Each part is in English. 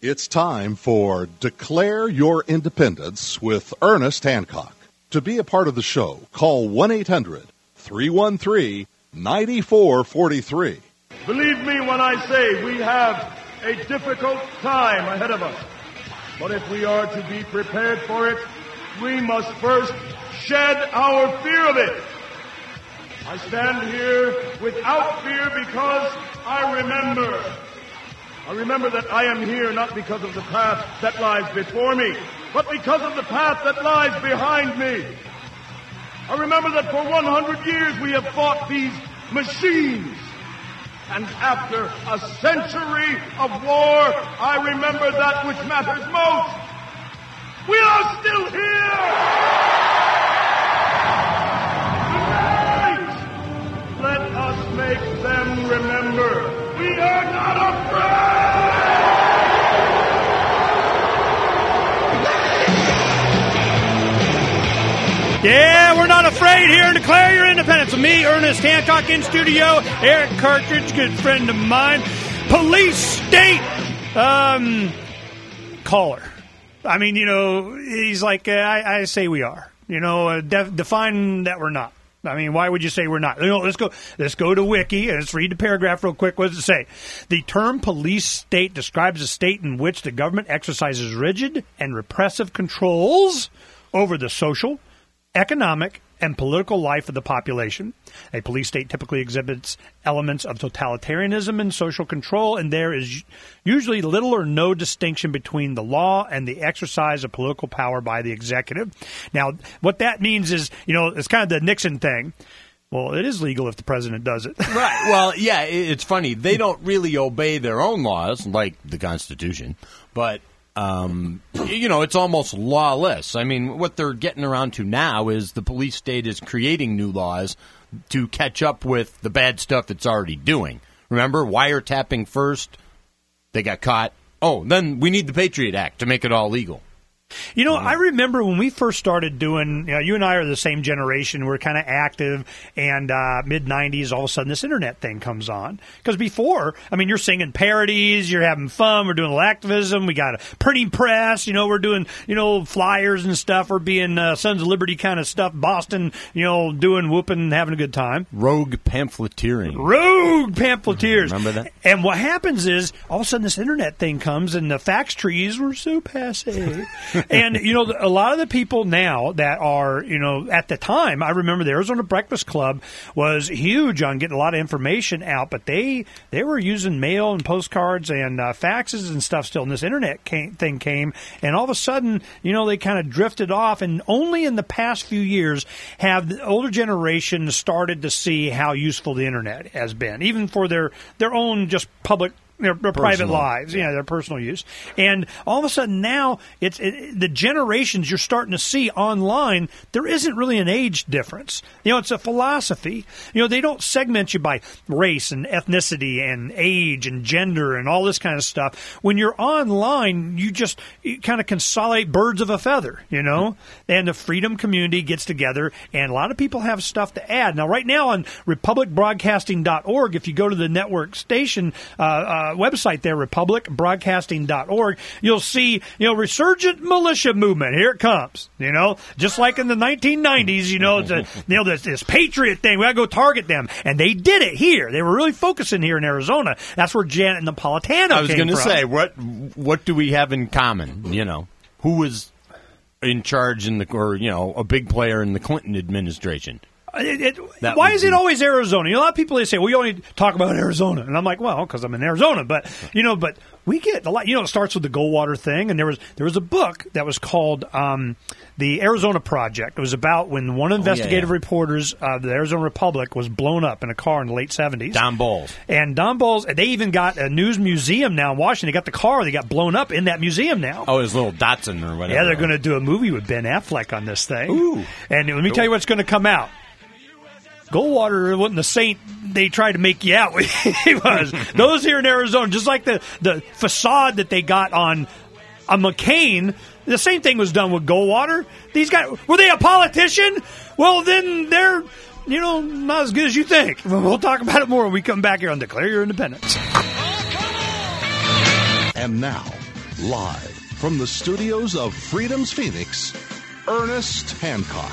It's time for Declare Your Independence with Ernest Hancock. To be a part of the show, call 1-800-313-9443. Believe me when I say we have a difficult time ahead of us. But if we are to be prepared for it, we must first shed our fear of it. I stand here without fear because I remember that I am here not because of the path that lies before me, but because of the path that lies behind me. I remember that for 100 years we have fought these machines. And after a century of war, I remember that which matters most. We are still here! Tonight, let us make them remember we are not afraid! Yeah, we're not afraid here. Declare your independence. With me, Ernest Hancock, in studio. Eric Cartridge, good friend of mine. Police state caller. I mean, you know, he's like, I say we are. You know, define that we're not. I mean, why would you say we're not? You know, let's go to Wiki and let's read the paragraph real quick. What does it say? The term police state describes a state in which the government exercises rigid and repressive controls over the social, economic, and political life of the population. A police state typically exhibits elements of totalitarianism and social control, and there is usually little or no distinction between the law and the exercise of political power by the executive. Now, what that means is, you know, it's kind of the Nixon thing. Well, it is legal if the president does it. Right. Well, yeah, it's funny. They don't really obey their own laws, like the Constitution, but you know, it's almost lawless. I mean, what they're getting around to now is the police state is creating new laws to catch up with the bad stuff it's already doing. Remember, wiretapping first, they got caught. Oh, then we need the Patriot Act to make it all legal. You know, I remember when we first started doing, you know, you and I are the same generation. We're kind of active, and mid-'90s, all of a sudden this internet thing comes on. Because before, I mean, you're singing parodies, you're having fun, we're doing a little activism, we got a printing press, you know, we're doing, you know, flyers and stuff, we're being Sons of Liberty kind of stuff, Boston, you know, doing whooping, having a good time. Rogue pamphleteering. Rogue pamphleteers. Remember that? And what happens is, all of a sudden this internet thing comes, and the fax trees were so passe. And, you know, a lot of the people now that are, you know, at the time, I remember the Arizona Breakfast Club was huge on getting a lot of information out, but they were using mail and postcards and faxes and stuff still. And this internet thing came, and all of a sudden, you know, they kind of drifted off. And only in the past few years have the older generation started to see how useful the internet has been, even for their own just public, their private lives, yeah, their personal use. And all of a sudden now, the generations you're starting to see online, there isn't really an age difference. You know, it's a philosophy. You know, they don't segment you by race and ethnicity and age and gender and all this kind of stuff. When you're online, you kind of consolidate birds of a feather, you know? And the freedom community gets together, and a lot of people have stuff to add. Now, right now on republicbroadcasting.org, if you go to the network station website there, republicbroadcasting.org, you'll see, you know, resurgent militia movement. Here it comes, you know, just like in the 1990s, you know, this Patriot thing. We got to go target them. And they did it here. They were really focusing here in Arizona. That's where Janet Napolitano came from. I was going to say, what do we have in common? You know, who was in charge or, you know, a big player in the Clinton administration? Why is it always Arizona? You know, a lot of people, they say, well, you only talk about Arizona. And I'm like, well, because I'm in Arizona. But, you know, we get a lot. You know, it starts with the Goldwater thing. And there was a book that was called The Arizona Project. It was about when one investigative reporters of the Arizona Republic was blown up in a car in the late 70s. Don Bowles. And Don Bowles, they even got a news museum now in Washington. They got the car. They got blown up in that museum now. Oh, his little Datsun or whatever. Yeah, they're going to do a movie with Ben Affleck on this thing. Ooh. And let me tell you what's going to come out. Goldwater wasn't the saint they tried to make you out. He was. Those here in Arizona, just like the facade that they got on McCain, the same thing was done with Goldwater. These guys, were they a politician? Well, then they're, you know, not as good as you think. We'll talk about it more when we come back here on Declare Your Independence. And now, Live from the studios of Freedom's Phoenix, Ernest Hancock.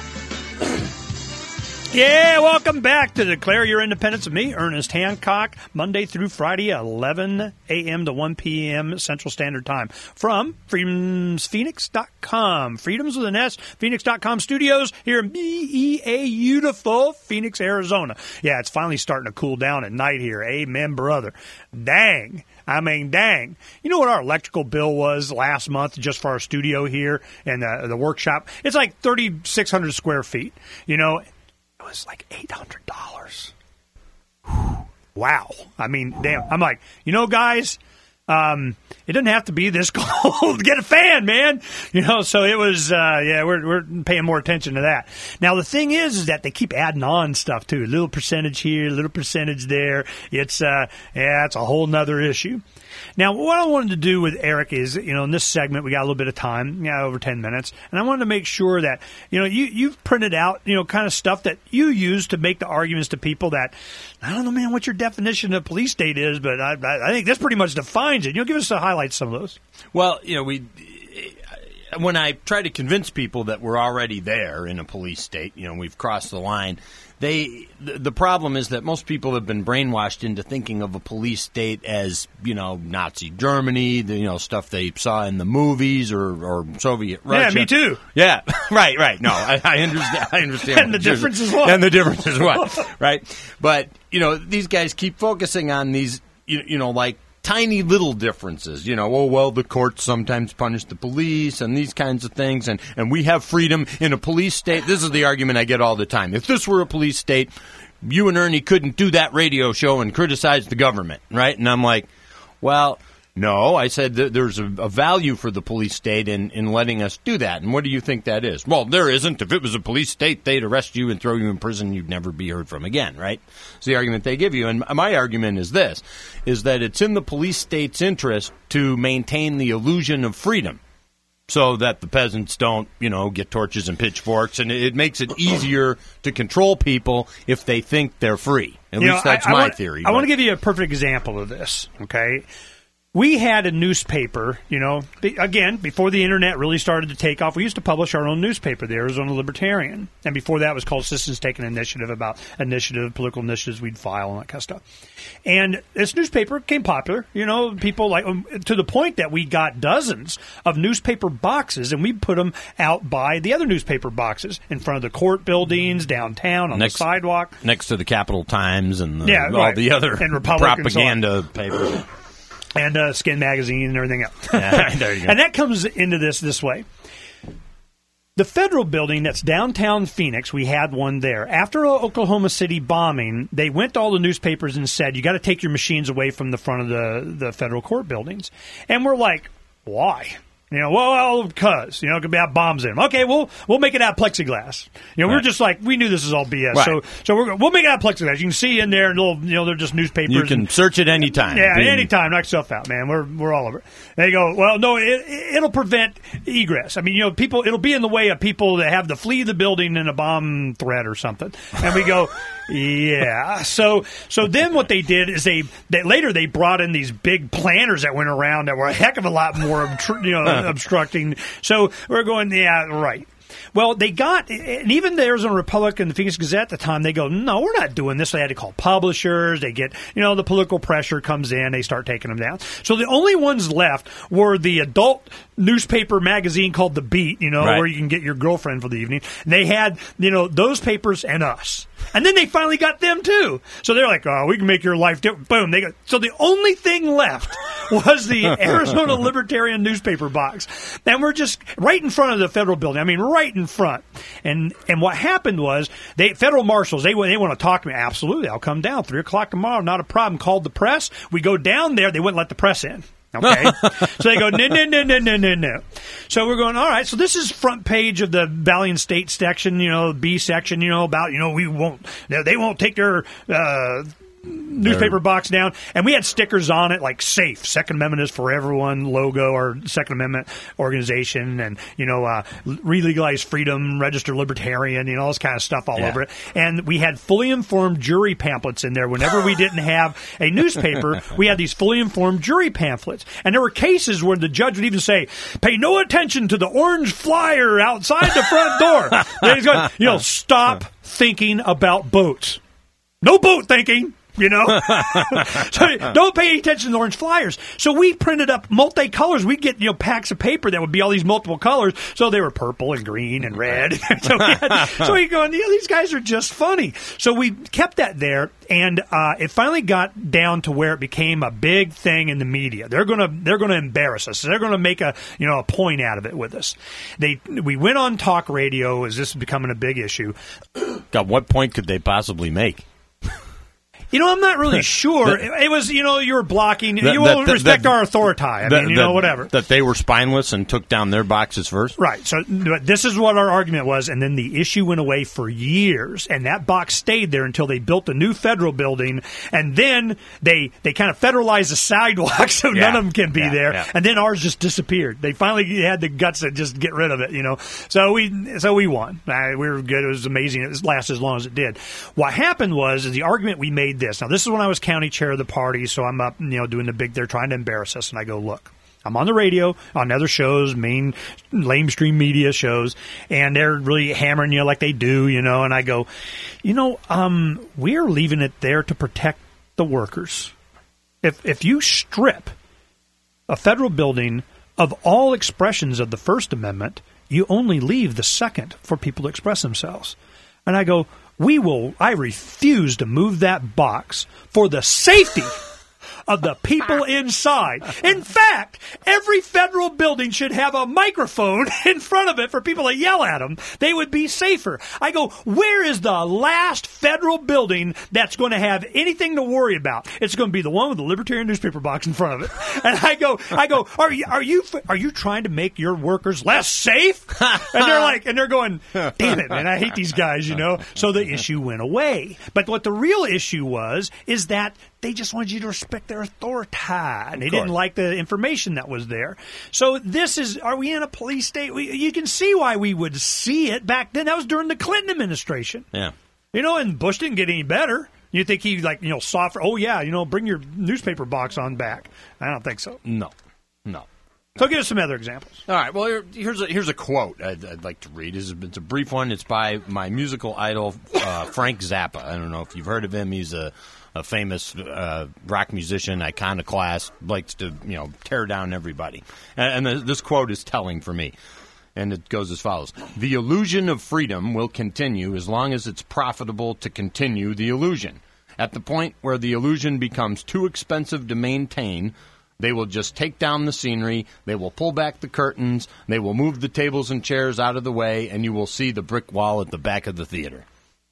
Yeah, welcome back to Declare Your Independence with me, Ernest Hancock, Monday through Friday, 11 a.m. to 1 p.m. Central Standard Time from freedomsphoenix.com. Freedoms with an S, Phoenix.com studios here in beautiful Phoenix, Arizona. Yeah, it's finally starting to cool down at night here. Amen, brother. Dang. Dang. You know what our electrical bill was last month just for our studio here and the workshop? It's like 3,600 square feet. You know, it was like $800. Wow. I mean, damn. I'm like, you know, guys, it doesn't have to be this cold. Get a fan, man. You know, so it was, we're paying more attention to that. Now, the thing is that they keep adding on stuff, too. A little percentage here, a little percentage there. It's a whole nother issue. Now, what I wanted to do with Eric is, you know, in this segment, we got a little bit of time, over 10 minutes, and I wanted to make sure that, you know, you've printed out, you know, kind of stuff that you use to make the arguments to people that, I don't know, man, what your definition of police state is, but I think this pretty much defines it. You know, give us a highlight of some of those. Well, you know, when I try to convince people that we're already there in a police state, you know, we've crossed the line, the problem is that most people have been brainwashed into thinking of a police state as, you know, Nazi Germany, the, you know, stuff they saw in the movies or Soviet Russia. Yeah, me too. Yeah, right. No, I understand. And the difference is what? And the difference is what, right? But, you know, these guys keep focusing on these, you know, like, tiny little differences, you know, the courts sometimes punish the police and these kinds of things, and we have freedom in a police state. This is the argument I get all the time. If this were a police state, you and Ernie couldn't do that radio show and criticize the government, right? And I'm like, well, no, I said that there's a value for the police state in letting us do that. And what do you think that is? Well, there isn't. If it was a police state, they'd arrest you and throw you in prison. You'd never be heard from again, right? It's the argument they give you. And my argument is this, is that it's in the police state's interest to maintain the illusion of freedom so that the peasants don't, you know, get torches and pitchforks. And it makes it easier to control people if they think they're free. At least that's my theory. I want to give you a perfect example of this, okay? We had a newspaper, you know, again, before the Internet really started to take off, we used to publish our own newspaper, the Arizona Libertarian. And before that, it was called Citizens Take an Initiative, about political initiatives we'd file and that kind of stuff. And this newspaper became popular, you know, people like, to the point that we got dozens of newspaper boxes, and we put them out by the other newspaper boxes in front of the court buildings, downtown, on the sidewalk. Next to the Capital Times and all the other and propaganda papers. And Skin Magazine and everything else. Yeah, there you go. And that comes into this way. The federal building that's downtown Phoenix, we had one there. After Oklahoma City bombing, they went to all the newspapers and said, you got to take your machines away from the front of the federal court buildings. And we're like, why? You know, well, because, you know, it could be have bombs in them. Okay, we'll make it out of plexiglass. You know, we're just like, we knew this is all BS. Right. So we'll make it out of plexiglass. You can see in there, little, you know, they're just newspapers. You can search it anytime. Yeah, anytime. Knock yourself out, man. We're all over it. They go, well, no, it'll prevent egress. I mean, you know, it'll be in the way of people that have to flee the building in a bomb threat or something. And we go, yeah. So then what they did is they later brought in these big planters that went around that were a heck of a lot more, obstructing. So we're going, yeah, right. Well, they got, and even the Arizona Republic and the Phoenix Gazette at the time, they go, no, we're not doing this. They had to call publishers. They get, you know, the political pressure comes in. They start taking them down. So the only ones left were the adult newspaper magazine called The Beat, you know, where you can get your girlfriend for the evening. And they had, you know, those papers and us. And then they finally got them, too. So they're like, oh, we can make your life different. Boom. So the only thing left was the Arizona Libertarian newspaper box. And we're just right in front of the federal building. I mean, right in front. And what happened was, federal marshals, they want to talk to me. Absolutely. I'll come down 3 o'clock tomorrow. Not a problem. Called the press. We go down there. They wouldn't let the press in. Okay. So they go, no. So we're going, all right, so this is front page of the Valley and State section, you know, B section, you know, about, you know, they won't take their newspaper box down, and we had stickers on it like "Safe," Second Amendment is for everyone logo, or Second Amendment organization, and re-legalize freedom, register libertarian, all this kind of stuff all over it. And we had fully informed jury pamphlets in there. Whenever we didn't have a newspaper, we had these fully informed jury pamphlets. And there were cases where the judge would even say, "Pay no attention to the orange flyer outside the front door." And he's going, stop thinking about boats. No boat thinking. So don't pay any attention to the orange flyers. So we printed up multicolors. We'd get packs of paper that would be all these multiple colors. So they were purple and green and red. so we going, these guys are just funny. So we kept that there, and it finally got down to where it became a big thing in the media. They're gonna embarrass us. They're gonna make a point out of it with us. We went on talk radio as this was becoming a big issue. God, what point could they possibly make? I'm not really sure. It was, you were blocking. You won't respect our authority. Whatever. That they were spineless and took down their boxes first? Right. So this is what our argument was, and then the issue went away for years, and that box stayed there until they built a new federal building, and then they kind of federalized the sidewalk so none of them can be there, and then ours just disappeared. They finally had the guts to just get rid of it, So we won. We were good. It was amazing. It lasted as long as it did. What happened was the argument we made this. Now, this is when I was county chair of the party, so I'm up, doing the big, they're trying to embarrass us, and I go, look, I'm on the radio, on other shows, main lamestream media shows, and they're really hammering you like they do, and I go, we're leaving it there to protect the workers. If you strip a federal building of all expressions of the First Amendment, you only leave the Second for people to express themselves. And I go, I refuse to move that box for the safety of the people inside. In fact, every federal building should have a microphone in front of it for people to yell at them. They would be safer. I go, where is the last federal building that's going to have anything to worry about? It's going to be the one with the libertarian newspaper box in front of it. And I go, are you trying to make your workers less safe? And they're going, damn it, man, I hate these guys, So the issue went away. But what the real issue is that they just wanted you to respect their authority. And they didn't like the information that was there. So are we in a police state? You can see why we would see it back then. That was during the Clinton administration. Yeah. And Bush didn't get any better. You think he soft? Oh, yeah, bring your newspaper box on back. I don't think so. No. So give us some other examples. All right. Well, here's a quote I'd like to read. It's a brief one. It's by my musical idol, Frank Zappa. I don't know if you've heard of him. He's a famous rock musician, iconoclast, likes to tear down everybody. And this quote is telling for me. And it goes as follows. The illusion of freedom will continue as long as it's profitable to continue the illusion. At the point where the illusion becomes too expensive to maintain, they will just take down the scenery, they will pull back the curtains, they will move the tables and chairs out of the way, and you will see the brick wall at the back of the theater.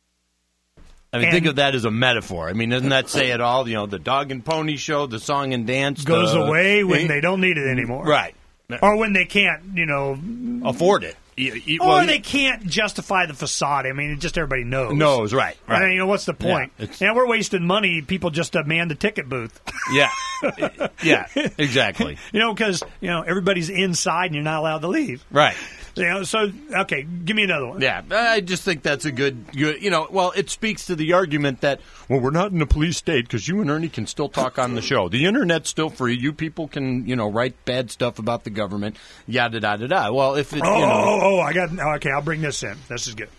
Think of that as a metaphor. Doesn't that say it all? The dog and pony show, the song and dance goes away when they don't need it anymore. Right. Or when they can't, afford it. They can't justify the facade. Just everybody knows. Right. What's the point? Yeah, we're wasting money. People just man the ticket booth. Yeah. Yeah, exactly. Because, everybody's inside and you're not allowed to leave. Right. So, okay, give me another one. Yeah, I just think that's a good, it speaks to the argument that, we're not in a police state because you and Ernie can still talk on the show. The Internet's still free. You people can, write bad stuff about the government, yada, da, da, da. Well, if it, okay, I'll bring this in. This is good.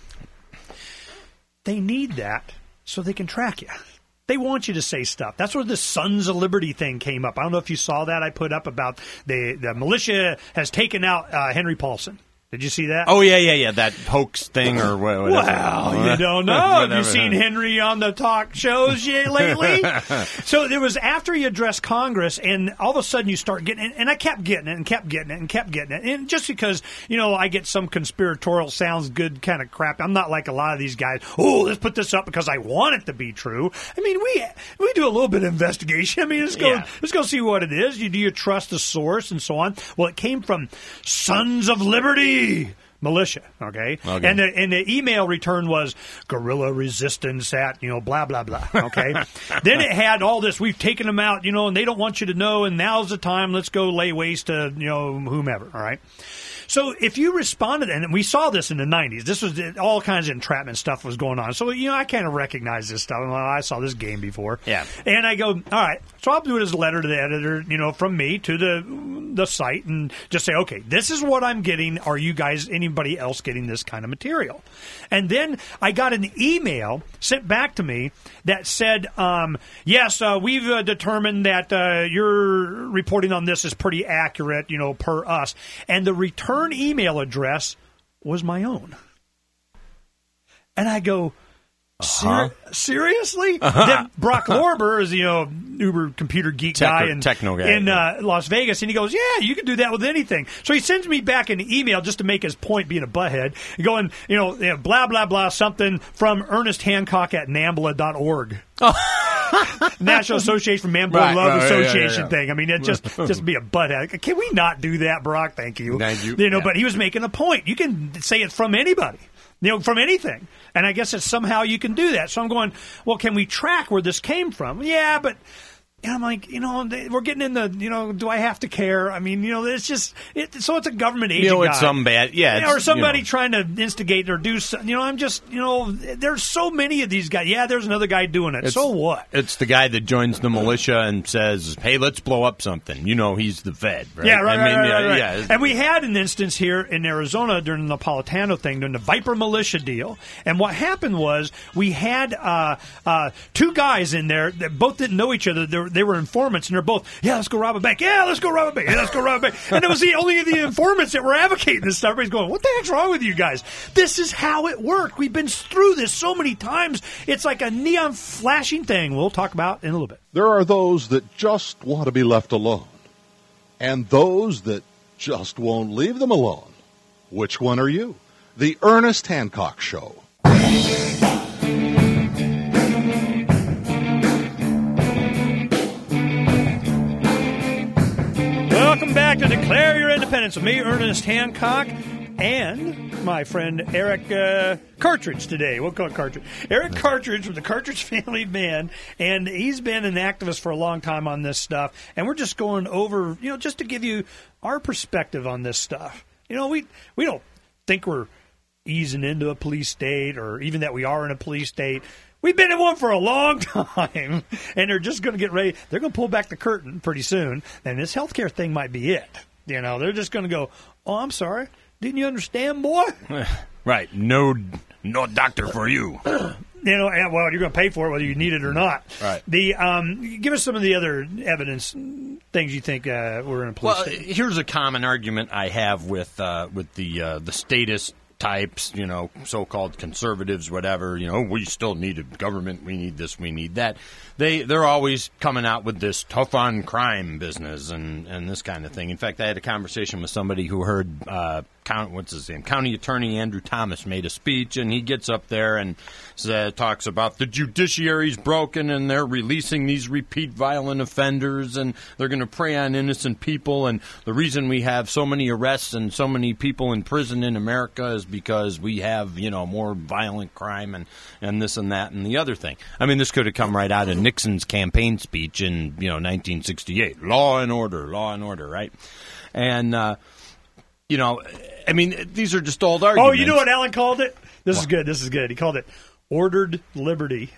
They need that so they can track you. They want you to say stuff. That's where the Sons of Liberty thing came up. I don't know if you saw that I put up about the militia has taken out Henry Paulson. Did you see that? Oh, yeah. That hoax thing or whatever. Well, you don't know. Have you seen Henry on the talk shows lately? So it was after he addressed Congress, and all of a sudden you start getting it, and I kept getting it and kept getting it and kept getting it. And just because, I get some conspiratorial sounds good kind of crap, I'm not like a lot of these guys, let's put this up because I want it to be true. We do a little bit of investigation. Let's go see what it is. Do you trust the source and so on? Well, it came from Sons of Liberty. militia, okay? And the email return was guerrilla resistance at, blah, blah, blah, okay? Then it had all this, we've taken them out, and they don't want you to know, and now's the time, let's go lay waste to, whomever, all right? So if you responded, and we saw this in the 90s, this was all kinds of entrapment stuff was going on. So, I kind of recognize this stuff. I saw this game before. Yeah. And I go, all right, so I'll do it as a letter to the editor, from me to the site and just say, okay, this is what I'm getting. Are you guys, anybody else getting this kind of material? And then I got an email sent back to me that said, yes, we've determined that your reporting on this is pretty accurate, per us. And the return email address was my own. And I go, seriously? Then Brock Lorber is, uber computer geek guy and techno guy in Las Vegas, and he goes, yeah, you can do that with anything. So he sends me back an email just to make his point, being a butthead, going, blah, blah, blah, something from Ernest Hancock at NAMBLA.org. National Association for Man-Boy Love Association thing. I mean, it just be a butthead. Can we not do that, Brock? Thank you. But he was making a point. You can say it from anybody. From anything. And I guess it's somehow you can do that. So I'm going, well, can we track where this came from? Yeah, but I'm like, we're getting in the, do I have to care? I mean, it's just, so it's a government agent it's some bad, or somebody trying to instigate or do something. I'm just, there's so many of these guys. Yeah, there's another guy doing it. So what? It's the guy that joins the militia and says, hey, let's blow up something. He's the Fed, right? Yeah, right. Yeah. And we had an instance here in Arizona during the Napolitano thing, during the Viper militia deal. And what happened was we had two guys in there that both didn't know each other. They were informants, and they're both, yeah, let's go rob a bank. Yeah, let's go rob a bank. Yeah, let's go rob a bank. And it was only the informants that were advocating this stuff. Everybody's going, what the heck's wrong with you guys? This is how it worked. We've been through this so many times. It's like a neon flashing thing we'll talk about in a little bit. There are those that just want to be left alone, and those that just won't leave them alone. Which one are you? The Ernest Hancock Show. Welcome back to Declare Your Independence with me, Ernest Hancock, and my friend Eric Cartridge today. We'll call it Cartridge. Eric Cartridge from the Cartridge Family Band, and he's been an activist for a long time on this stuff, and we're just going over, just to give you our perspective on this stuff. We don't think we're easing into a police state or even that we are in a police state. We've been in one for a long time, and they're just going to get ready. They're going to pull back the curtain pretty soon, and this healthcare thing might be it. They're just going to go, oh, I'm sorry. Didn't you understand, boy? Right. No doctor for you. Well, you're going to pay for it whether you need it or not. Right. Give us some of the other evidence, things you think were in a police state. Here's a common argument I have with the statist types, so-called conservatives, whatever, we still need a government, we need this, we need that. They're always coming out with this tough on crime business and this kind of thing. In fact, I had a conversation with somebody who heard County Attorney Andrew Thomas made a speech, and he gets up there and talks about the judiciary's broken and they're releasing these repeat violent offenders and they're going to prey on innocent people, and the reason we have so many arrests and so many people in prison in America is because we have, more violent crime and this and that and the other thing. I mean, this could have come right out of Nixon's campaign speech in, 1968. Law and order, right? And, these are just old arguments. Oh, you know what Alan called it? This is good. He called it ordered liberty.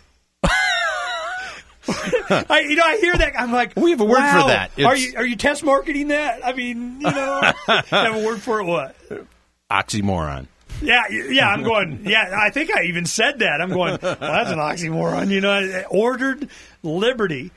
I hear that. I'm like, we have a word for that. Are you test marketing that? I mean, have a word for it. What? Oxymoron. Yeah. I'm going. Yeah, I think I even said that. I'm going. Well, that's an oxymoron. Ordered liberty.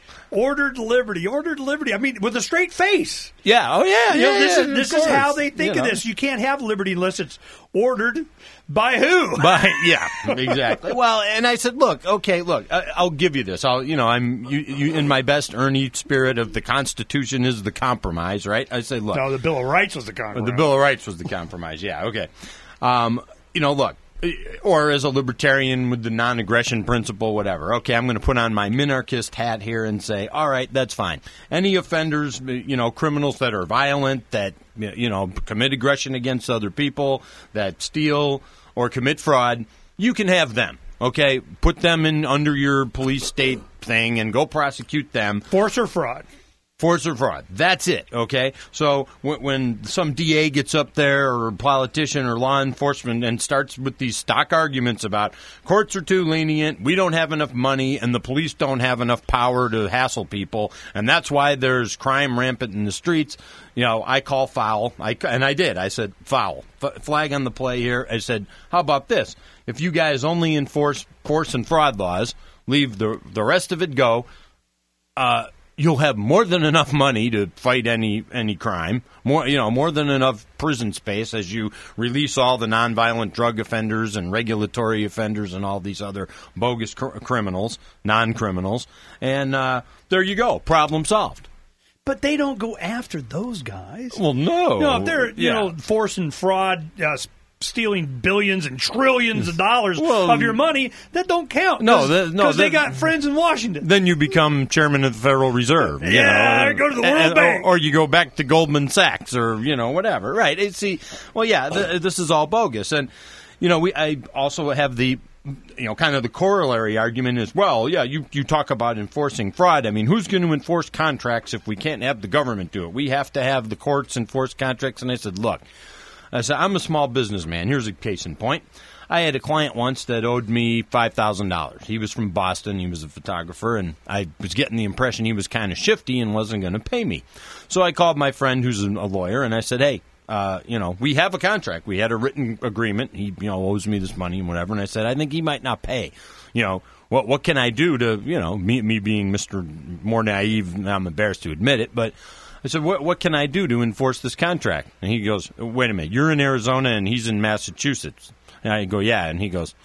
I mean, with a straight face. Yeah. Oh, yeah. This is how they think of this. You can't have liberty unless it's ordered by who? Yeah, exactly. Well, and I said, look, I'll give you this. I'm in my best Ernie spirit of the Constitution is the compromise, right? I say, look. No, the Bill of Rights was the compromise. The Bill of Rights was the compromise. Yeah. Okay. Look, or as a libertarian with the non-aggression principle, whatever. Okay, I'm going to put on my minarchist hat here and say, all right, that's fine. Any offenders, criminals that are violent, that, commit aggression against other people, that steal or commit fraud, you can have them. Okay, put them in under your police state thing and go prosecute them. Force or fraud. Force or fraud. That's it, okay? So when some DA gets up there or politician or law enforcement and starts with these stock arguments about courts are too lenient, we don't have enough money, and the police don't have enough power to hassle people, and that's why there's crime rampant in the streets, I call foul. And I did. I said, foul. Flag on the play here. I said, how about this? If you guys only enforce force and fraud laws, leave the rest of it go, you'll have more than enough money to fight any crime, more than enough prison space as you release all the nonviolent drug offenders and regulatory offenders and all these other bogus criminals, non-criminals, and there you go, problem solved. But they don't go after those guys. Well, no. No, if they're force and fraud, stealing billions and trillions of dollars of your money, that don't count. Because they got friends in Washington. Then you become chairman of the Federal Reserve. Go to the World Bank. Or you go back to Goldman Sachs or, whatever. Right. This is all bogus. And, I also have the, kind of the corollary argument is, you talk about enforcing fraud. I mean, who's going to enforce contracts if we can't have the government do it? We have to have the courts enforce contracts. And I said, look, I'm a small businessman. Here's a case in point. I had a client once that owed me $5,000. He was from Boston. He was a photographer, and I was getting the impression he was kind of shifty and wasn't going to pay me. So I called my friend who's a lawyer, and I said, hey, we have a contract. We had a written agreement. He, owes me this money and whatever. And I said, I think he might not pay. What can I do to, me being Mr. more naive, and I'm embarrassed to admit it, but I said, what can I do to enforce this contract? And he goes, wait a minute, you're in Arizona and he's in Massachusetts. And I go, yeah. And he goes,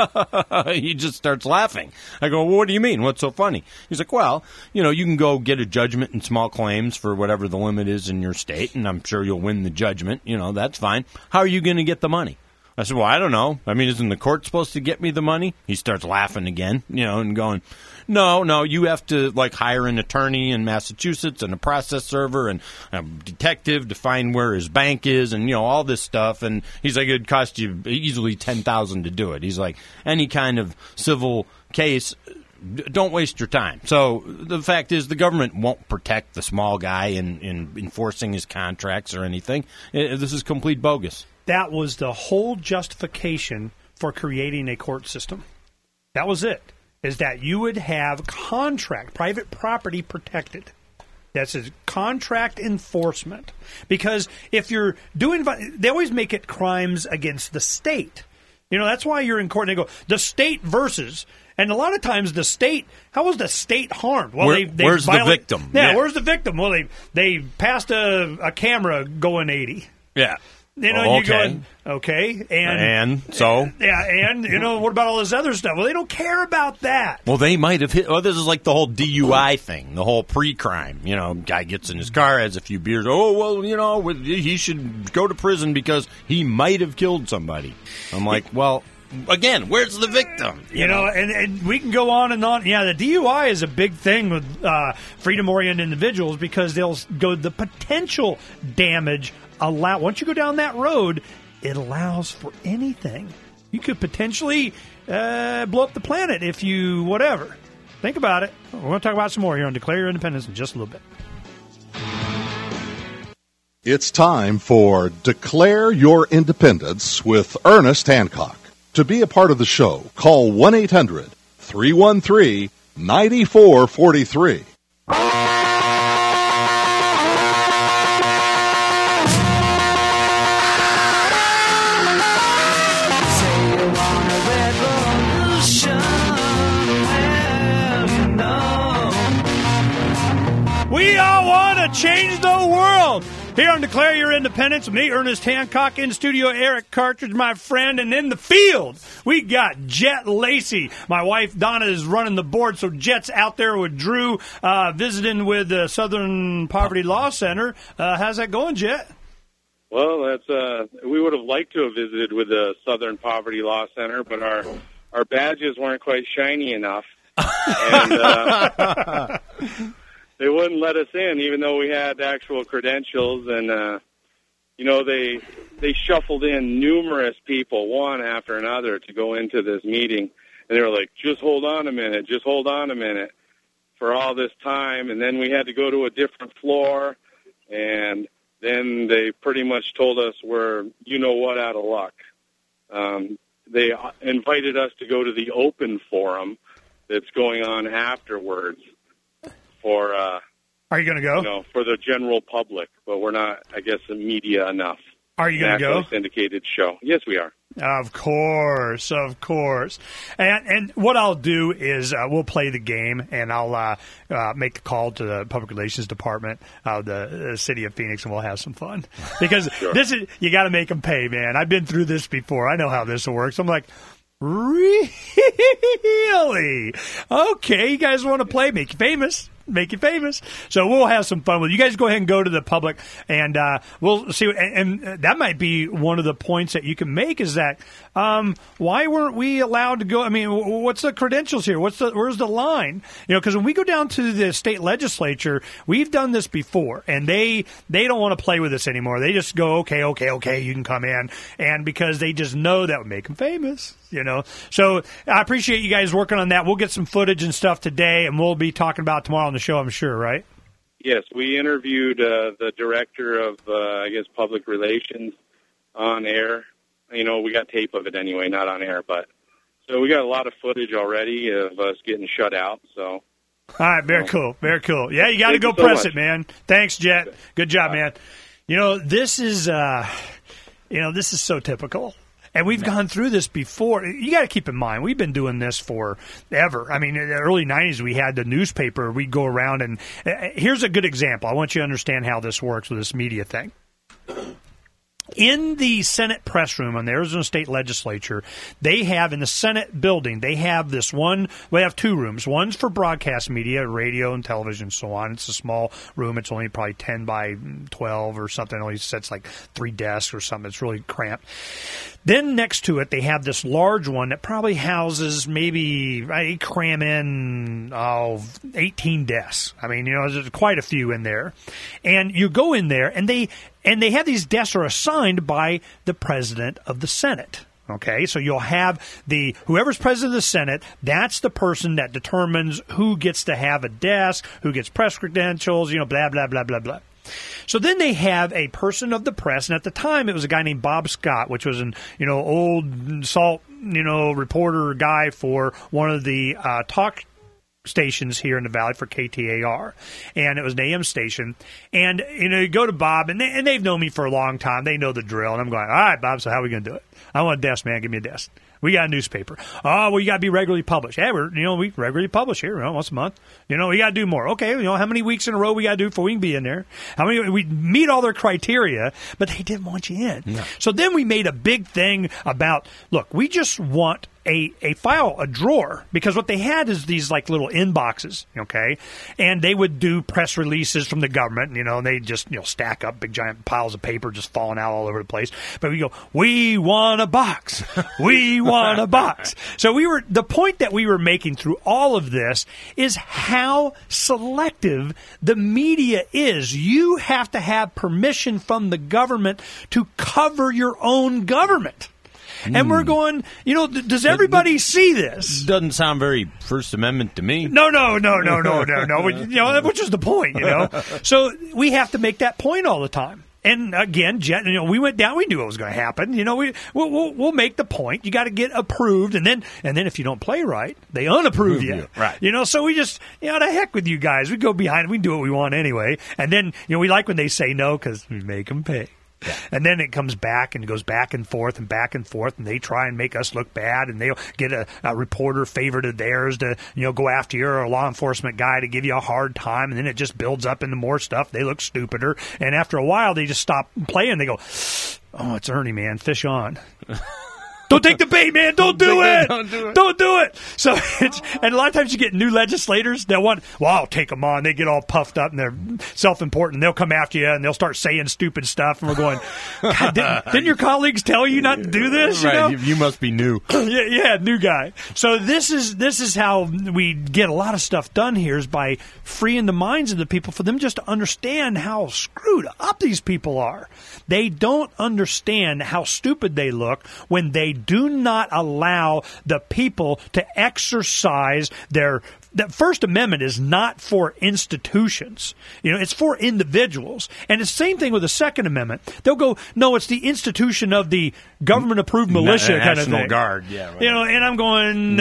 he just starts laughing. I go, well, what do you mean? What's so funny? He's like, well, you can go get a judgment in small claims for whatever the limit is in your state, and I'm sure you'll win the judgment. That's fine. How are you going to get the money? I said, well, I don't know. I mean, isn't the court supposed to get me the money? He starts laughing again, and going, no, you have to, hire an attorney in Massachusetts and a process server and a detective to find where his bank is and, all this stuff. And he's like, it'd cost you easily $10,000 to do it. He's like, any kind of civil case, don't waste your time. So the fact is the government won't protect the small guy in enforcing his contracts or anything. This is complete bogus. That was the whole justification for creating a court system. That was it, is that you would have private property protected. That's a contract enforcement. Because if you're doing, they always make it crimes against the state. That's why you're in court and they go, the state versus, and a lot of times the state, how was the state harmed? Well, where's the victim? Yeah, where's the victim? Well, they passed a camera going 80. Yeah. You're going, okay, and so? Yeah, and, what about all this other stuff? Well, they don't care about that. Well, they might have hit, this is like the whole DUI thing, the whole pre-crime. Guy gets in his car, has a few beers. Oh, well, he should go to prison because he might have killed somebody. I'm like, well, again, where's the victim? And we can go on and on. Yeah, the DUI is a big thing with freedom-oriented individuals because they'll go the potential damage. Once you go down that road, it allows for anything. You could potentially blow up the planet if you whatever. Think about it. We're going to talk about some more here on Declare Your Independence in just a little bit. It's time for Declare Your Independence with Ernest Hancock. To be a part of the show, call 1-800-313-9443. We all want to change the world. Here on Declare Your Independence, with me, Ernest Hancock, in studio, Eric Cartridge, my friend, and in the field, we got Jet Lacey. My wife, Donna, is running the board, so Jet's out there with Drew, visiting with the Southern Poverty Law Center. How's that going, Jet? Well, we would have liked to have visited with the Southern Poverty Law Center, but our badges weren't quite shiny enough. And they wouldn't let us in, even though we had actual credentials. And, they shuffled in numerous people, one after another, to go into this meeting. And they were like, just hold on a minute, for all this time. And then we had to go to a different floor, and then they pretty much told us we're, out of luck. They invited us to go to the open forum that's going on afterwards for... Are you going to go? For the general public, but we're not, I guess, media enough. Are you going to go? Syndicated show. Yes, we are. Of course. And what I'll do is we'll play the game, and I'll make a call to the public relations department of the city of Phoenix, and we'll have some fun. Because this is, you got to make them pay, man. I've been through this before. I know how this works. I'm like, really? Okay, you guys want to play? Make you famous. So we'll have some fun with it. You guys go ahead and go to the public, and we'll see. And that might be one of the points that you can make, is that why weren't we allowed to go? I mean, what's the credentials here? Where's the line? Because when we go down to the state legislature, we've done this before, and they don't want to play with us anymore. They just go, okay, you can come in, and because they just know that would make them famous. So I appreciate you guys working on that. We'll get some footage and stuff today, and we'll be talking about it tomorrow on the show, I'm sure, right? Yes, we interviewed the director of, public relations on air. We got tape of it anyway, not on air, but so we got a lot of footage already of us getting shut out. So, all right, very cool. Yeah, you got to go press it, man. Thanks, Jet. Good job, man. This is so typical. And we've gone through this before. You got to keep in mind, we've been doing this forever. I mean, in the early 90s, we had the newspaper. We'd go around, and here's a good example. I want you to understand how this works with this media thing. In the Senate press room on the Arizona State Legislature, they have, in the Senate building, they have this one, we have two rooms. One's for broadcast media, radio and television and so on. It's a small room. It's only probably 10 by 12 or something. It only sits like 3 desks or something. It's really cramped. Then next to it, they have this large one that probably houses maybe, cram in 18 desks. I mean, there's quite a few in there. And you go in there, and they have these desks are assigned by the president of the Senate. Okay, so you'll have whoever's president of the Senate, that's the person that determines who gets to have a desk, who gets press credentials, blah, blah, blah, blah, blah. So then they have a person of the press, and at the time it was a guy named Bob Scott, which was an old salt reporter guy for one of the talk stations here in the Valley for KTAR, and it was an AM station. And you go to Bob, and they've known me for a long time. They know the drill, and I'm going, all right, Bob. So how are we going to do it? I want a desk, man. Give me a desk. We got a newspaper. Oh, well, you got to be regularly published. Yeah, we regularly publish here, once a month. We got to do more. Okay, how many weeks in a row we got to do before we can be in there? How many? We meet all their criteria, but they didn't want you in. No. So then we made a big thing about, look, we just want a file, a drawer, because what they had is these like little inboxes, okay? And they would do press releases from the government, and they just, stack up big giant piles of paper just falling out all over the place. But we go, we want a box. We want a box. So the point that we were making through all of this is how selective the media is. You have to have permission from the government to cover your own government. And we're going, does everybody see this? Doesn't sound very First Amendment to me. No. Which is the point, So we have to make that point all the time. And again, Jet, we went down. We knew what was going to happen. We'll make the point. You got to get approved, and then if you don't play right, they unapprove you. Right. So we just, the heck with you guys. We go behind. We do what we want anyway. And then, we like when they say no because we make them pay. Yeah. And then it comes back and goes back and forth, and they try and make us look bad, and they'll get a reporter favorite of theirs to, go after you, or a law enforcement guy to give you a hard time, and then it just builds up into more stuff. They look stupider, and after a while, they just stop playing. They go, oh, it's Ernie, man, fish on. Don't take the bait, man. Don't do it. Don't do it. Don't do it. So and a lot of times you get new legislators that want, well, I'll take them on. They get all puffed up and they're self-important. They'll come after you and they'll start saying stupid stuff. And we're going, God, didn't your colleagues tell you not to do this? Right. You know? You must be new. yeah, new guy. So this is how we get a lot of stuff done here, is by freeing the minds of the people for them just to understand how screwed up these people are. They don't understand how stupid they look when they do not allow the people to exercise their. The First Amendment is not for institutions. You know, it's for individuals. And it's the same thing with the Second Amendment. They'll go, no, it's the institution of the government-approved militia kind of thing. National Guard, yeah. Right. You know, and I'm going,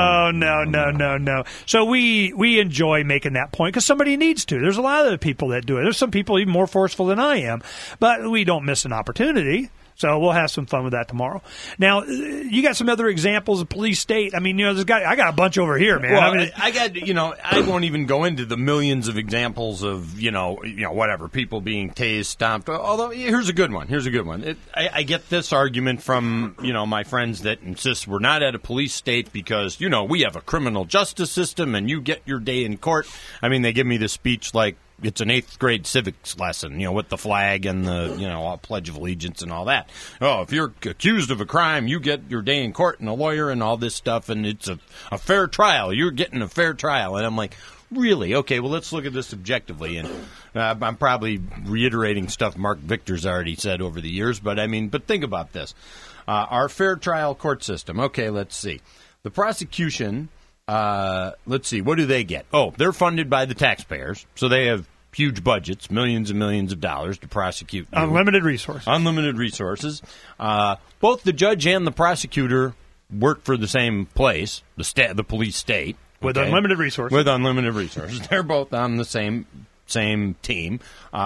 no. So we enjoy making that point because somebody needs to. There's a lot of people that do it. There's some people even more forceful than I am. But we don't miss an opportunity. So we'll have some fun with that tomorrow. Now, you got some other examples of police state. I mean, you know, I got a bunch over here, man. Well, I mean, I got, you know, I won't even go into the millions of examples of, you know, whatever, people being tased, stomped. Although, here's a good one. I get this argument from, you know, my friends that insist we're not at a police state because, you know, we have a criminal justice system and you get your day in court. I mean, they give me this speech like it's an 8th grade civics lesson, you know, with the flag and the, you know, Pledge of Allegiance and all that. Oh, if you're accused of a crime, you get your day in court and a lawyer and all this stuff, and it's a fair trial. You're getting a fair trial. And I'm like, really? Okay, well, let's look at this objectively. And I'm probably reiterating stuff Mark Victor's already said over the years, but think about this. Our fair trial court system. Okay, let's see. The prosecution... let's see, what do they get? Oh, they're funded by the taxpayers, so they have huge budgets, millions and millions of dollars to prosecute. Unlimited resources. Unlimited resources. Both the judge and the prosecutor work for the same place, the police state. With unlimited resources. With unlimited resources. They're both on the same team.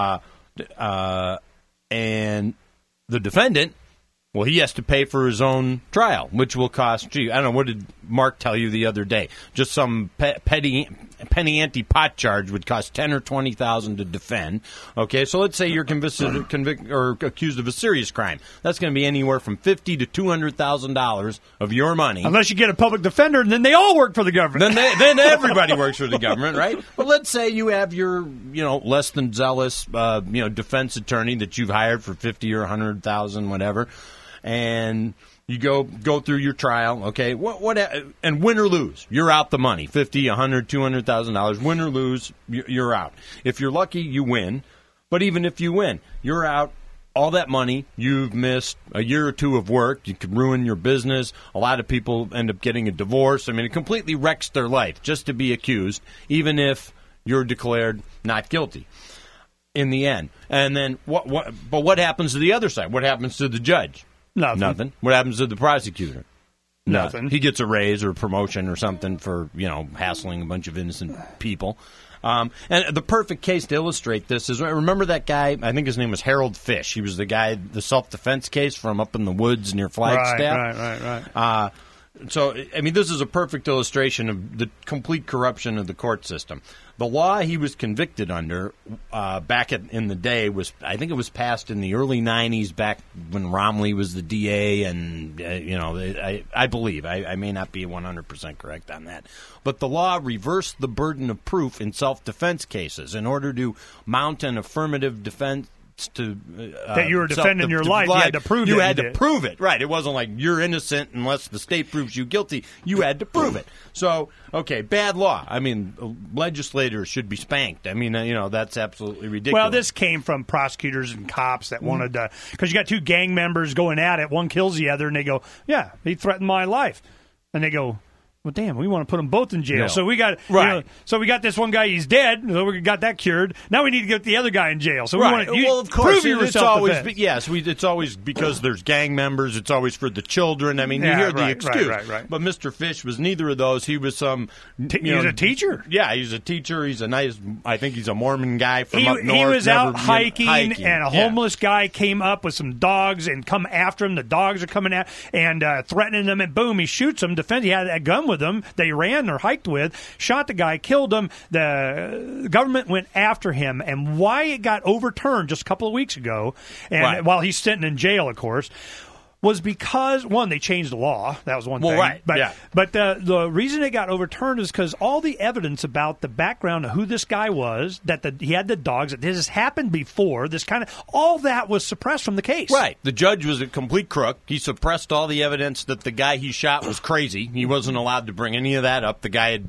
And the defendant, well, he has to pay for his own trial, which will cost, I don't know, what did Mark tell you the other day? Just some penny ante pot charge would cost $10,000 or $20,000 to defend. Okay, so let's say you're convicted or accused of a serious crime. That's going to be anywhere from $50,000 to $200,000 of your money. Unless you get a public defender, and then they all work for the government. Then everybody works for the government, right? But let's say you have your, you know, less than zealous, defense attorney that you've hired for $50,000 or $100,000, whatever. And you go through your trial, okay? What? And win or lose, you're out the money, $50,000, $100,000, $200,000. Win or lose, you're out. If you're lucky, you win. But even if you win, you're out. All that money, you've missed a year or two of work. You could ruin your business. A lot of people end up getting a divorce. I mean, it completely wrecks their life just to be accused, even if you're declared not guilty in the end. And then what happens to the other side? What happens to the judge? Nothing. What happens to the prosecutor? Nothing. He gets a raise or a promotion or something for, you know, hassling a bunch of innocent people. And the perfect case to illustrate this is, remember that guy, I think his name was Harold Fish. He was the guy, the self-defense case from up in the woods near Flagstaff. Right. So, I mean, this is a perfect illustration of the complete corruption of the court system. The law he was convicted under back in the day was, I think it was passed in the early 90s, back when Romney was the DA, and, I believe. I may not be 100% correct on that. But the law reversed the burden of proof in self-defense cases in order to mount an affirmative defense to that you were defending your life. You had to prove it. You had to prove it, right? It wasn't like you're innocent unless the state proves you guilty. You had to prove it. So, okay, bad law. I mean, legislators should be spanked. I mean, that's absolutely ridiculous. Well, this came from prosecutors and cops that wanted to, because you got two gang members going at it. One kills the other, and they go, "Yeah, he threatened my life," and they go, well, damn, we want to put them both in jail. No. So we got so we got this one guy, he's dead. So we got that cured. Now we need to get the other guy in jail. So we want to of course, prove your self-defense. It's always because there's gang members. It's always for the children. I mean, you hear the excuse. Right. But Mr. Fish was neither of those. He was some. He's a teacher. Yeah, he's a teacher. He's a nice. I think he's a Mormon guy from up north. He was out hiking, and a homeless guy came up with some dogs and come after him. The dogs are coming out and threatening him, and boom, he shoots him. He had a gun with him. They ran or hiked with, shot the guy, killed him. The government went after him, and why it got overturned just a couple of weeks ago, and while he's sitting in jail, of course, was because, one, they changed the law. That was one thing. Right. But the reason it got overturned is because all the evidence about the background of who this guy was, that he had the dogs, that this has happened before, all that was suppressed from the case. Right. The judge was a complete crook. He suppressed all the evidence that the guy he shot was crazy. He wasn't allowed to bring any of that up. The guy had,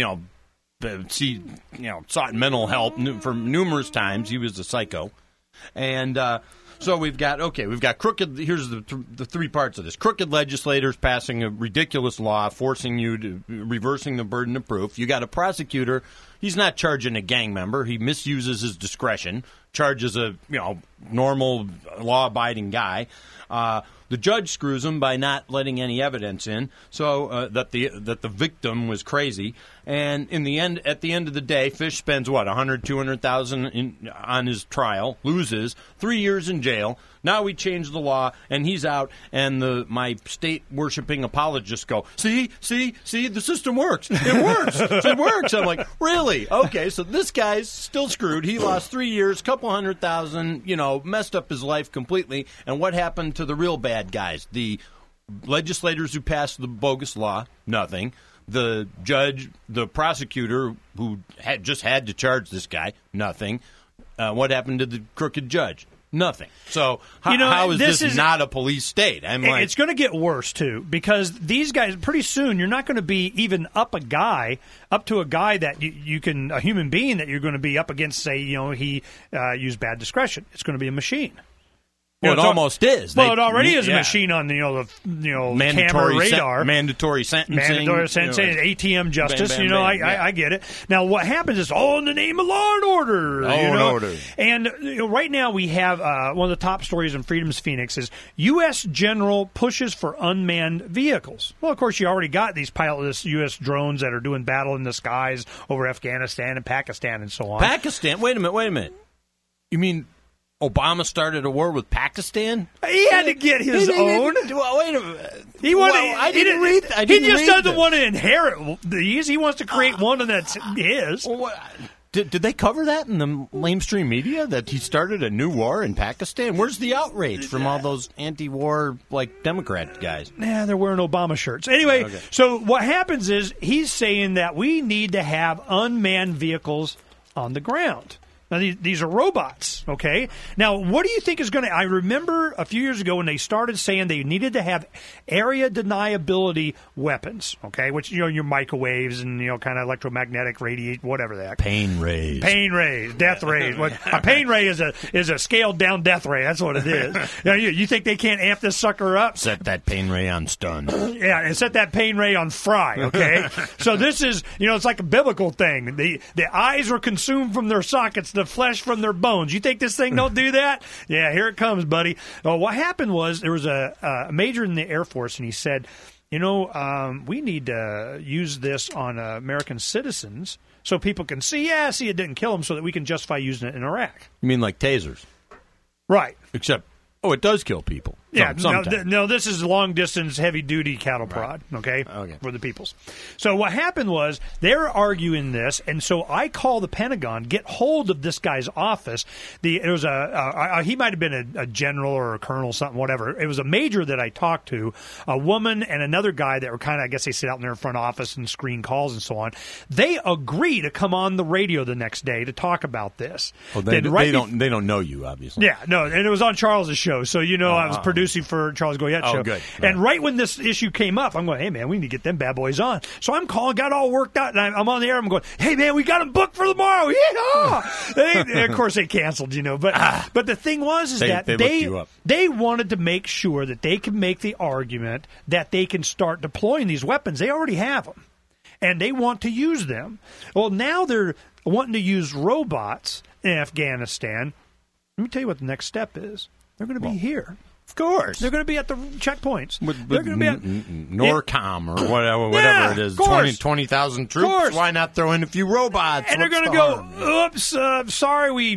sought mental help for numerous times. He was a psycho. And so we've got crooked. Here's the three parts of this: crooked legislators passing a ridiculous law, forcing you to reversing the burden of proof. You got a prosecutor. He's not charging a gang member. He misuses his discretion. Charges a normal law-abiding guy. The judge screws him by not letting any evidence in, so that the victim was crazy. And at the end of the day, Fish spends $200,000 on his trial, loses 3 years in jail. Now we change the law, and he's out. And my state worshiping apologists go, see, the system works. It works. It works. I'm like, really? Okay, so this guy's still screwed. He lost 3 years, couple $100,000. Messed up his life completely. And what happened to the real bad guys? The legislators who passed the bogus law, nothing. The judge, the prosecutor who had to charge this guy, nothing. What happened to the crooked judge? Nothing. So how is this not a police state? It's going to get worse, too, because these guys, pretty soon, you're not going to be even up to a guy that you can, a human being that you're going to be up against, say, he used bad discretion. It's going to be a machine. Well, it almost is. Well, it already is a machine on the camera radar, mandatory sentencing, ATM justice. Bam, bam, bam, I get it. Now, what happens is all in the name of law and order. And right now we have one of the top stories in Freedom's Phoenix is U.S. General pushes for unmanned vehicles. Well, of course, you already got these pilotless U.S. drones that are doing battle in the skies over Afghanistan and Pakistan and so on. Pakistan? Wait a minute. You mean Obama started a war with Pakistan? He had to get his own. Wait a minute. He just doesn't want to inherit these. He wants to create one that's his. Did they cover that in the mainstream media, that he started a new war in Pakistan? Where's the outrage from all those anti-war, Democrat guys? Nah, they're wearing Obama shirts. Anyway, So what happens is he's saying that we need to have unmanned vehicles on the ground. Now, these are robots, okay? Now, what do you think is going to... I remember a few years ago when they started saying they needed to have area deniability weapons, okay? Which, your microwaves and, kind of electromagnetic radiation, whatever that. Pain rays, death rays. A pain ray is a scaled-down death ray. That's what it is. You think they can't amp this sucker up? Set that pain ray on stun. Yeah, and set that pain ray on fry, okay? So this is, it's like a biblical thing. The eyes were consumed from their sockets, the flesh from their bones. You think this thing don't do that? Yeah, here it comes, buddy. Well, what happened was there was a major in the Air Force, and he said, we need to use this on American citizens so people can see it didn't kill them, so that we can justify using it in Iraq. You mean like tasers? Right. Except, it does kill people. Yeah, no, this is long-distance, heavy-duty cattle prod, okay, for the peoples. So what happened was they're arguing this, and so I call the Pentagon, get hold of this guy's office. It was he might have been a general or a colonel, something, whatever. It was a major that I talked to, a woman and another guy that were kind of, I guess they sit out in their front office and screen calls and so on. They agree to come on the radio the next day to talk about this. Well, they don't know you, obviously. Yeah, no, and it was on Charles's show, so I was producing for Charles Goyette's show. Good. And right when this issue came up, I'm going, hey, man, we need to get them bad boys on. So I'm calling, got all worked out, and I'm on the air. I'm going, hey, man, we got them booked for tomorrow. Yeah! Of course, they canceled, But the thing was they wanted to make sure that they could make the argument that they can start deploying these weapons. They already have them, and they want to use them. Well, now they're wanting to use robots in Afghanistan. Let me tell you what the next step is. They're going to be here. Of course. They're going to be at the checkpoints. They're going to be at NORCOM or whatever it is. 20,000 troops. Why not throw in a few robots? And they're going to go, oops, sorry, we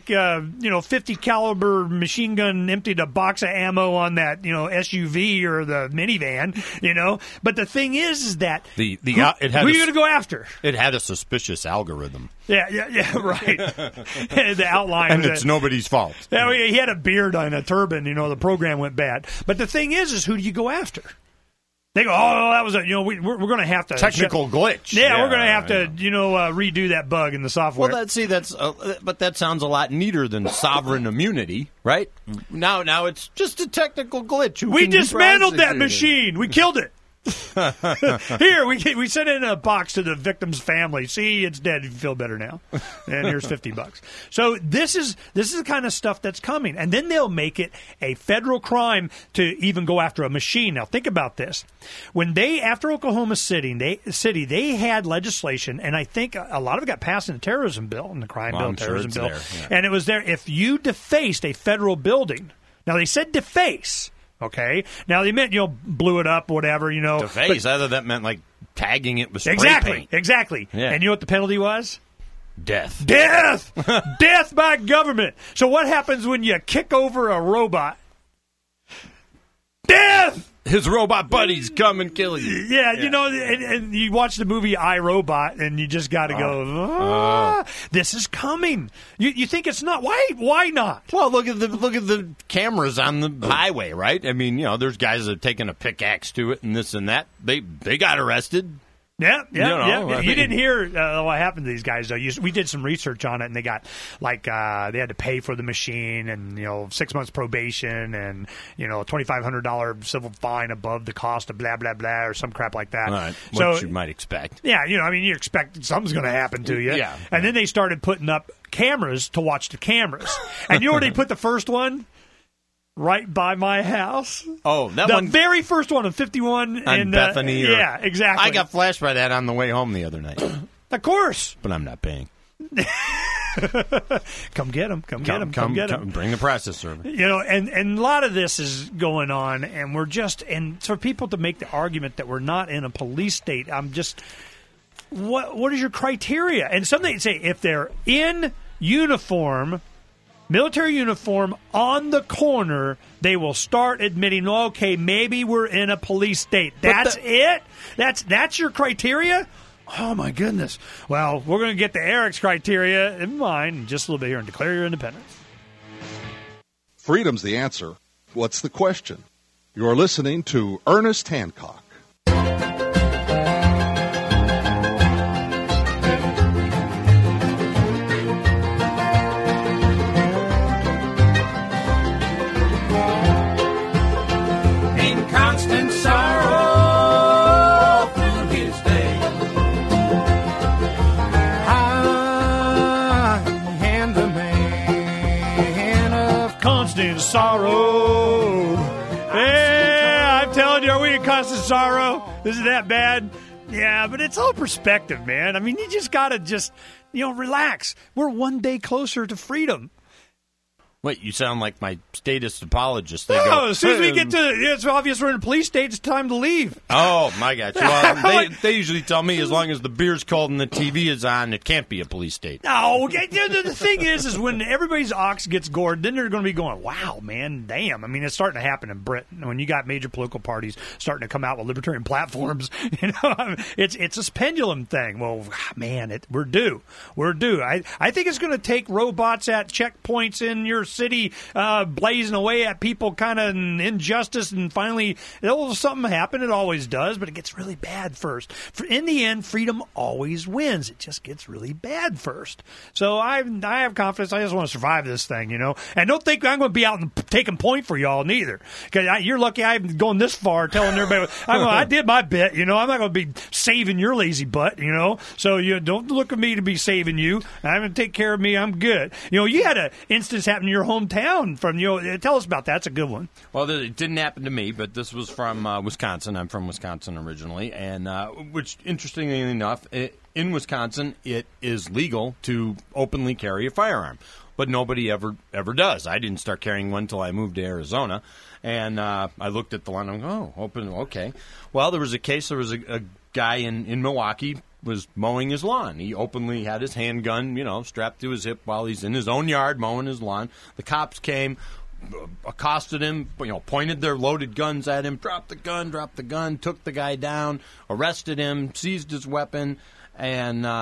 50 caliber machine gun emptied a box of ammo on that, SUV or the minivan, But the thing is that who are you going to go after? It had a suspicious algorithm. Yeah, right. The outline. And it's nobody's fault. Yeah, he had a beard and a turban. The program went bad. But the thing is who do you go after? They go, that was we're going to have to technical glitch. Yeah, we're going to have to redo that bug in the software. Well, but that sounds a lot neater than sovereign immunity, right? Now it's just a technical glitch. We dismantled that machine. We killed it. Here, we sent in a box to the victim's family. See, it's dead. You feel better now. And here's $50. So this is the kind of stuff that's coming. And then they'll make it a federal crime to even go after a machine. Now, think about this. After Oklahoma City, they had legislation, and I think a lot of it got passed in the terrorism bill, in the crime bill, terrorism bill. There, yeah. And it was there. If you defaced a federal building, now they said deface. Okay. Now they meant blew it up, whatever. Deface. I thought that meant like tagging it with spray paint. Exactly. Yeah. And you know what the penalty was? Death. Death by government. So what happens when you kick over a robot? Death. His robot buddies come and kill you. Yeah. And you watch the movie I, Robot, and you just got to go, this is coming. You think it's not. Why not? Well, look at the cameras on the highway, right? I mean, there's guys that have taken a pickaxe to it and this and that. They got arrested. Yeah. You didn't hear what happened to these guys, though. We did some research on it, and they got, they had to pay for the machine and, 6 months probation and, a $2,500 civil fine above the cost of blah, blah, blah, or some crap like that. All right. What you might expect. Yeah, you expect something's going to happen to you. Yeah. And then they started putting up cameras to watch the cameras. And you know where they put the first one? Right by my house. Oh, the very first one on 51 on Bethany. Yeah, exactly. I got flashed by that on the way home the other night. Of course, but I'm not paying. Come get them. Come get them. Bring the process server. And a lot of this is going on, and and for people to make the argument that we're not in a police state, I'm just, what is your criteria? And some they say if they're in uniform. Military uniform on the corner, they will start admitting, okay, maybe we're in a police state. That's it? That's your criteria? Oh, my goodness. Well, we're going to get to Eric's criteria in mind in just a little bit here and declare your independence. Freedom's the answer. What's the question? You're listening to Ernest Hancock. Sorrow. Yeah, I'm telling you, are we in constant sorrow? Is it that bad? Yeah, but it's all perspective, man. I mean, you just got to relax. We're one day closer to freedom. Wait, you sound like my statist apologist. As soon as we get to, it's obvious we're in a police state, it's time to leave. Oh, my gosh. Well, they usually tell me as long as the beer's cold and the TV is on, it can't be a police state. No, the thing is when everybody's ox gets gored, then they're going to be going, wow, man, damn. I mean, it's starting to happen in Britain. When you got major political parties starting to come out with libertarian platforms, it's a pendulum thing. Well, man, we're due. We're due. I think it's going to take robots at checkpoints in your city blazing away at people kind of injustice, and finally something happen. It always does, but it gets really bad first. In the end, freedom always wins. It just gets really bad first. So I have confidence. I just want to survive this thing, and don't think I'm going to be out and taking point for y'all neither, because you're lucky I'm going this far telling everybody I did my bit. I'm not going to be saving your lazy butt, so you don't look at me to be saving you. I'm going to take care of me. I'm good. You had an instance happen in your hometown from tell us about that. It's a good one. Well, it didn't happen to me, but this was from Wisconsin. I'm from Wisconsin originally, and which, interestingly enough, in Wisconsin, it is legal to openly carry a firearm, but nobody ever does. I didn't start carrying one until I moved to Arizona, and I looked at the line and I'm open, okay. Well, there was a case. There was a guy in Milwaukee was mowing his lawn. He openly had his handgun, strapped to his hip while he's in his own yard mowing his lawn. The cops came, accosted him, pointed their loaded guns at him, dropped the gun, took the guy down, arrested him, seized his weapon, and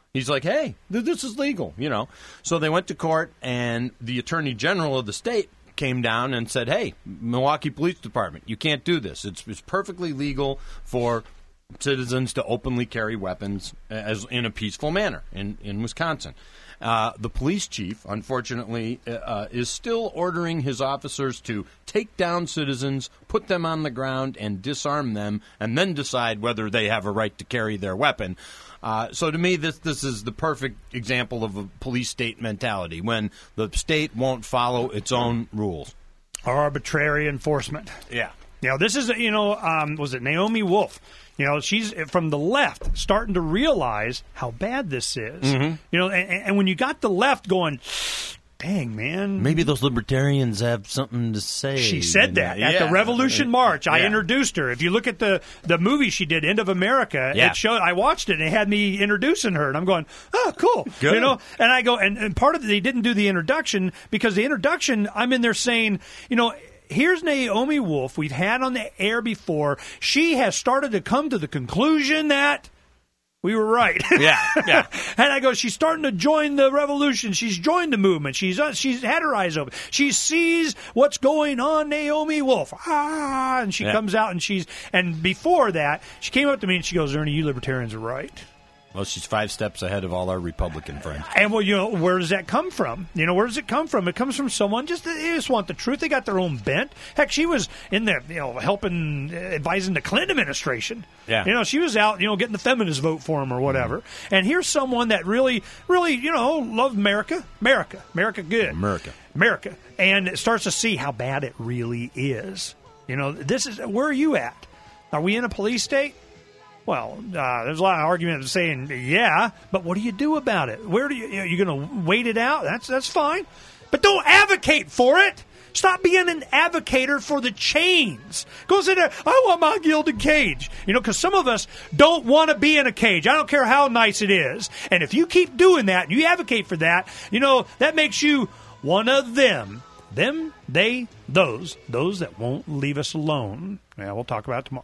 He's like, hey, this is legal, you know. So they went to court, and the Attorney General of the state came down and said, hey, Milwaukee Police Department, you can't do this. It's perfectly legal for citizens to openly carry weapons as in a peaceful manner in Wisconsin. The police chief, unfortunately, is still ordering his officers to take down citizens, put them on the ground, and disarm them, and then decide whether they have a right to carry their weapon. So to me, this is the perfect example of a police state mentality, when the state won't follow its own rules. Arbitrary enforcement. Yeah. You know, this is, was it Naomi Wolf? You know, she's from the left starting to realize how bad this is. Mm-hmm. You know, and when you got the left going, dang, man. Maybe those libertarians have something to say. She said that at the Revolution March. I introduced her. If you look at the movie she did, End of America, it showed. I watched it, and it had me introducing her, and I'm going, oh, cool. Good. You know, and I go, and part of it, they didn't do the introduction, because the introduction, I'm in there saying, you know, here's Naomi Wolf, we've had on the air before. She has started to come to the conclusion that we were right. Yeah. And I go, she's starting to join the revolution. She's joined the movement. She's had her eyes open. She sees what's going on, Naomi Wolf. And she comes out, and before that, she came up to me and she goes, Ernie, you libertarians are right. Well, she's 5 steps ahead of all our Republican friends. And, well, you know, where does that come from? You know, where does it come from? It comes from someone they just want the truth. They got their own bent. Heck, she was in there, you know, helping, advising the Clinton administration. Yeah. You know, she was out, you know, getting the feminist vote for him or whatever. Mm-hmm. And here's someone that really, really, you know, loved America. America good. America. And it starts to see how bad it really is. You know, where are you at? Are we in a police state? Well, there's a lot of arguments saying, yeah, but what do you do about it? Where do you going to wait it out? That's fine. But don't advocate for it. Stop being an advocator for the chains. Go sit there, I want my gilded cage. You know, because some of us don't want to be in a cage. I don't care how nice it is. And if you keep doing that, and you advocate for that, you know, that makes you one of them. Them, they, those that won't leave us alone. Yeah, we'll talk about it tomorrow.